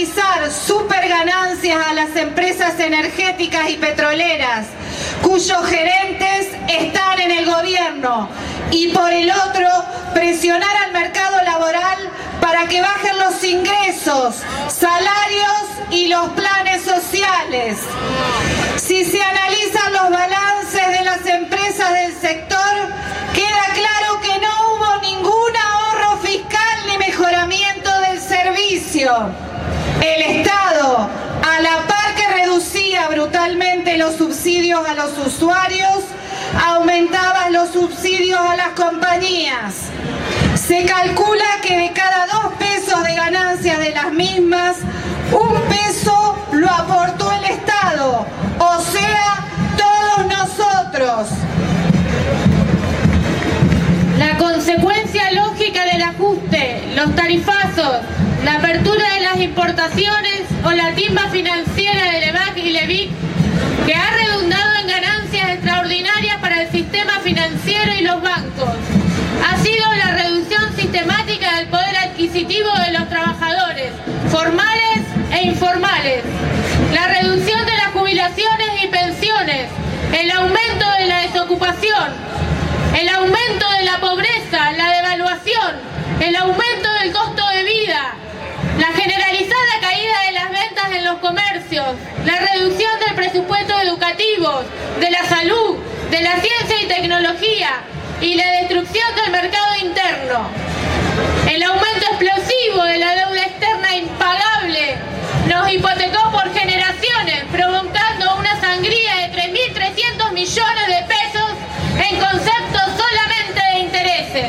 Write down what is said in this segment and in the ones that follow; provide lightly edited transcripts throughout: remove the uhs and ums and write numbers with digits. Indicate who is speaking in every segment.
Speaker 1: garantizar superganancias a las empresas energéticas y petroleras, cuyos gerentes están en el gobierno, y por el otro, presionar al mercado laboral para que bajen los ingresos, salarios y los planes sociales. Si se analizan los balances de las empresas del sector, queda claro que no hubo ningún ahorro fiscal ni mejoramiento del servicio. El Estado, a la par que reducía brutalmente los subsidios a los usuarios, aumentaba los subsidios a las compañías. Se calcula que de cada 2 pesos de ganancias de las mismas, 1 peso lo aportó el Estado, o sea, todos nosotros.
Speaker 2: La consecuencia lógica del ajuste, los tarifazos, la apertura de las importaciones o la timba financiera de LEVAC y LEVIC, que ha redundado en ganancias extraordinarias para el sistema financiero y los bancos, ha sido la reducción sistemática del poder adquisitivo de los trabajadores, formales e informales, la reducción de las jubilaciones y pensiones, el aumento de la desocupación, el aumento de la pobreza, la devaluación, el aumento del costo de vida, la generalizada caída de las ventas en los comercios, la reducción del presupuesto educativo, de la salud, de la ciencia y tecnología y la destrucción del mercado interno. El aumento explosivo de la deuda externa impagable nos hipotecó por generaciones, provocando una sangría de 3.300 millones de pesos en concepto solamente de intereses.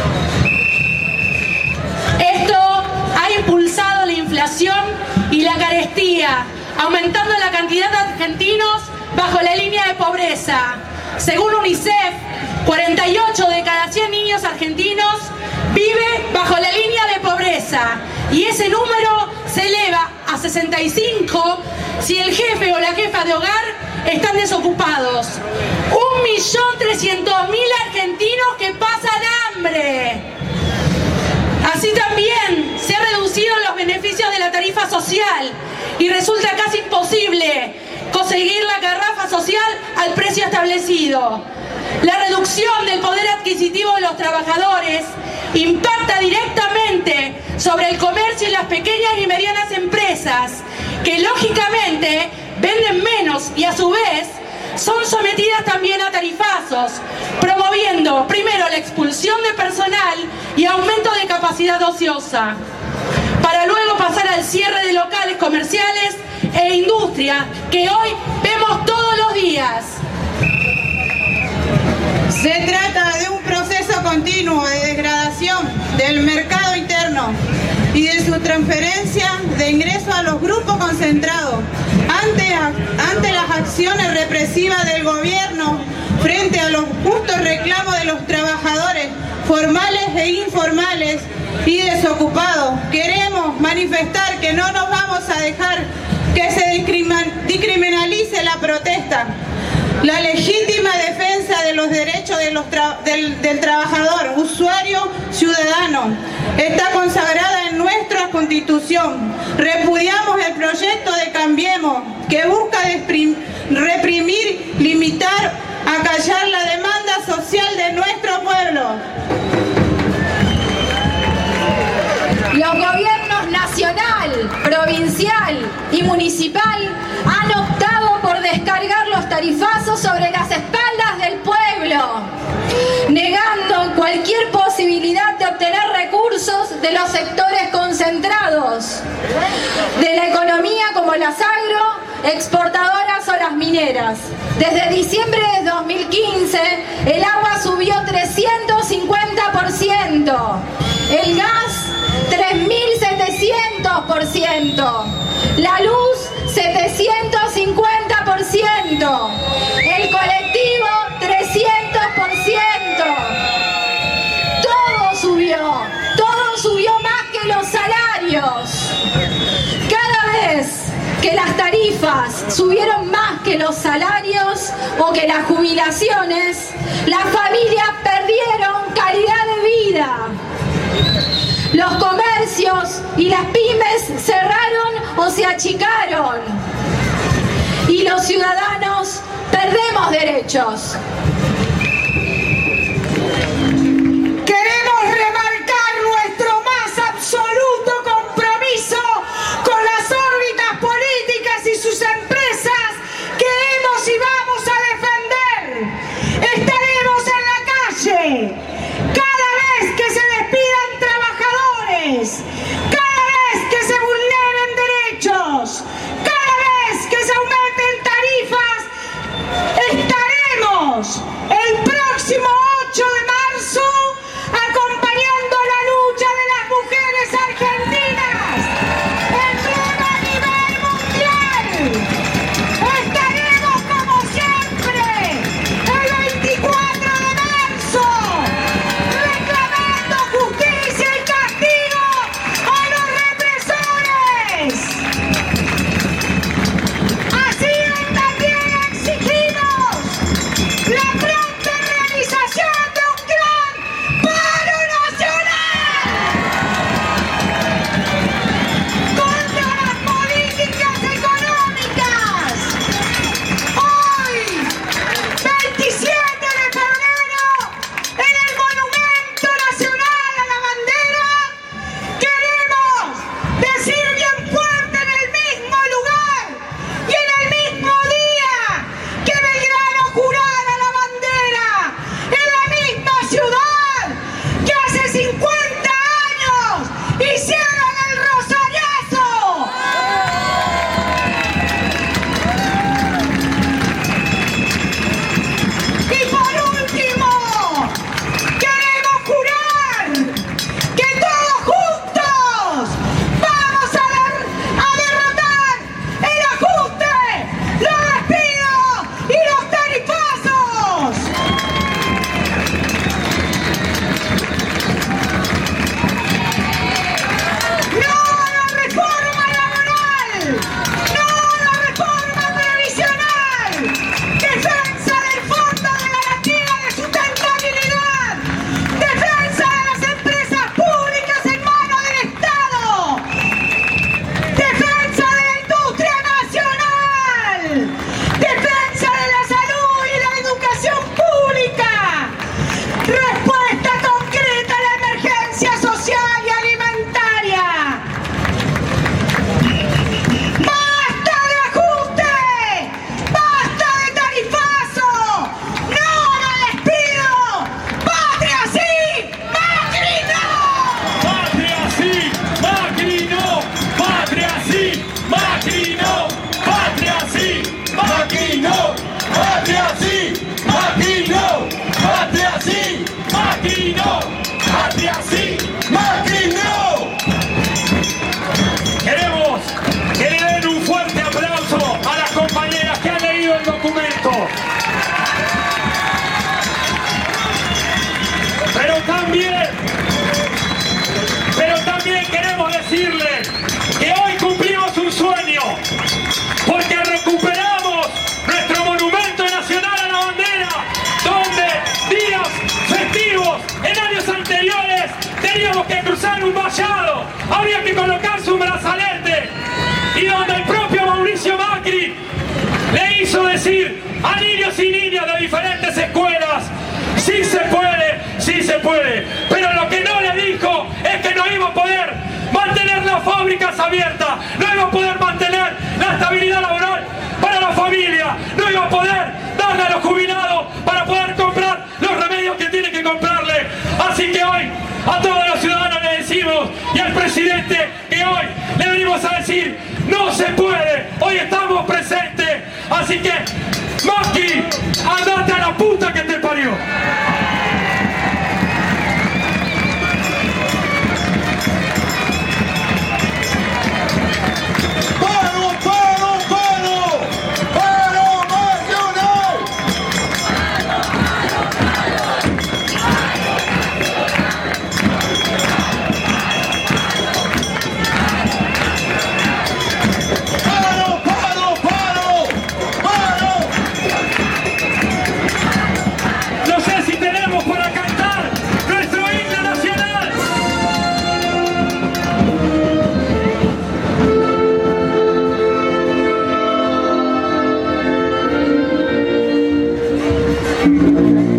Speaker 3: Esto ha impulsado la inflación y la carestía, aumentando la cantidad de argentinos bajo la línea de pobreza. Según UNICEF, 48 de cada 100 niños argentinos vive bajo la línea de pobreza, y ese número se eleva a 65 si el jefe o la jefa de hogar están desocupados. 1.300.000 argentinos que pasan hambre. Así también se han reducido los beneficios de la tarifa social y resulta casi imposible conseguir la garrafa social al precio establecido. La reducción del poder adquisitivo de los trabajadores impacta directamente sobre el comercio y las pequeñas y medianas empresas, que lógicamente venden menos y a su vez son sometidas también a tarifazos, promoviendo primero la expulsión de personal y aumento de capacidad ociosa, para luego pasar al cierre de locales comerciales e industria que hoy vemos todos los días.
Speaker 4: Se trata de un proceso continuo de degradación del mercado interno y de su transferencia de ingresos a los grupos concentrados ante las acciones represivas del gobierno frente a los justos reclamos de los trabajadores formales e informales y desocupados. Queremos manifestar que no nos vamos a dejar que se discriminalice la protesta. La legítima defensa de los derechos de del trabajador, usuario, ciudadano, está consagrada en nuestra Constitución. Repudiamos el proyecto de Cambiemos, que busca reprimir, limitar, acallar la demanda social de nuestro pueblo.
Speaker 5: Los gobiernos nacional, provincial y municipal han optado por descargar los tarifazos sobre las espaldas del pueblo, negando cualquier posibilidad de obtener recursos de los sectores concentrados de la economía, como las exportadoras o las mineras. Desde diciembre de 2015, el agua subió 350%, el gas 3.700%, la luz 750%, el colectivo 300%. Todo subió más que los salarios. Cada vez que las tarifas subieron más que los salarios o que las jubilaciones, las familias perdieron calidad de vida. Los comercios y las pymes cerraron o se achicaron. Y los ciudadanos perdemos derechos.
Speaker 1: Queremos remarcar nuestro más absoluto compromiso con las órbitas políticas y sus empresas que hemos y vamos a defender. Estaremos en la calle cada vez que se despidan trabajadores, cada vez que se vulneren derechos, cada vez que se aumenten tarifas. Estaremos el próximo 8 de marzo acompañando la lucha de las mujeres argentinas en pleno a nivel mundial. Estaremos como siempre el 24 de marzo reclamando justicia y castigo a los represores. Así también exigimos la pronta realización de un gran paro nacional contra las políticas económicas. Hoy, 27 de febrero, en el Monumento Nacional a la Bandera, queremos decir bien fuerte en el mismo lugar y en el mismo día que Belgrano jurara la bandera, en la misma ciudad que hace 50 años hicieron el rosariazo. Y por último, queremos jurar que todos juntos vamos a derrotar el ajuste, los despidos y los tarifazos. No a la reforma laboral, no a la reforma previsional, defensa del Fondo de Garantía de Sustentabilidad, defensa de las empresas públicas en manos del Estado, defensa de la industria nacional, defensa de la salud y la educación pública, respuesta concreta a la emergencia social y alimentaria. ¡Basta de ajuste! ¡Basta de tarifazo! ¡No al despido! ¡Patria sí! ¡Macri no!
Speaker 6: ¡Patria sí! ¡Macri no! ¡Patria sí! ¡Macri no! ¡Patria sí! ¡Macri no! ¡Patria sí! ¡Macri no! ¡Patria sí! ¡Macri no! ¡Patria sí! ¡Macri no! Queremos que le den un fuerte aplauso a las compañeras que han leído el documento. Pero también queremos decirle que hoy cumplimos un sueño, porque recuperamos nuestro monumento nacional a la bandera, donde días festivos en años anteriores teníamos que cruzar un vallado, había que colocarse un brazalete, y donde el propio Mauricio Macri le hizo decir a niños y niñas de diferentes escuelas: sí se puede, pero lo que no le dijo es que no iba a poder mantener las fábricas abiertas, no iba a poder mantener la estabilidad laboral para la familia, no iba a poder darle a los jubilados para poder comprar los remedios que tiene que comprarle. Así que hoy a todos los ciudadanos le decimos, y al presidente, que hoy le venimos a decir: no se puede, hoy estamos presentes. Así que, Macri, andate a la puta que te parió.
Speaker 7: Gracias.